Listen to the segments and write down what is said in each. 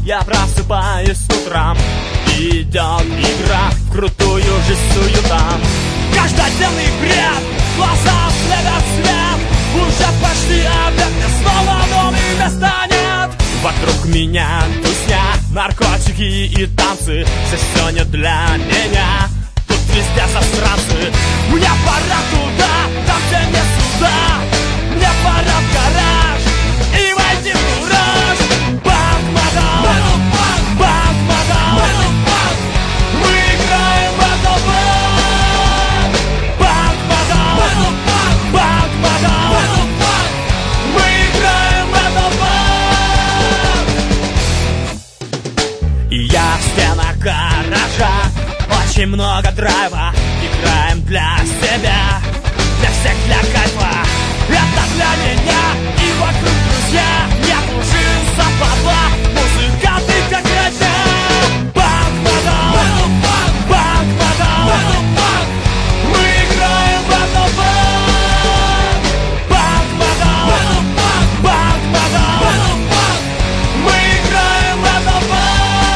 я просыпаюсь утром. Идет игра в крутую же суета. Каждодневный бред, глаза следят свет. Уже почти обед, мне снова новый места нет. Вокруг меня тусня, наркотики и танцы. Здесь все не для меня, тут везде засранцы. Мне пора туда, там где не сюда. Мне пора в гараж и войти в кураж. Банк-мадам, банк-мадам, мы играем в Battle Bank. Банк-мадам, банк-мадам, мы играем в Battle Bank. И я в стенах гаража, очень много драйва. Играем для себя, для всех, для кайфа. Это для меня и вокруг друзья. Нет лжи, западла, музыканты как родня. Банк-мадам, банк-мадам, мы играем в Battle Bank. Банк-мадам, банк-мадам, мы играем в Battle Bank.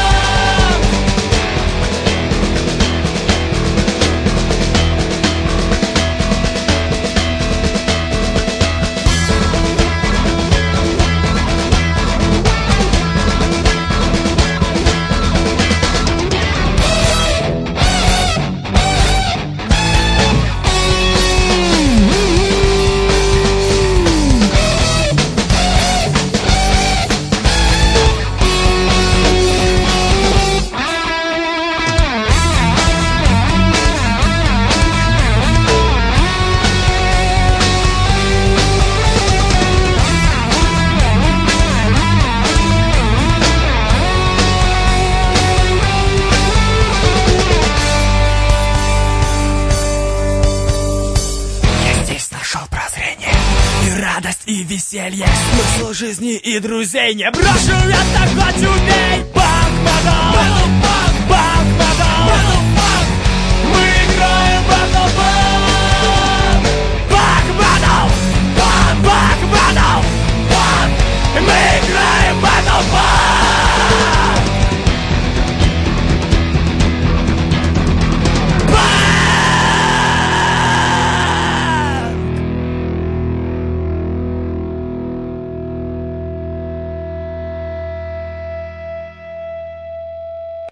И веселье, смысл жизни и друзей не брошу, я так хоть убей. Банк-мадам,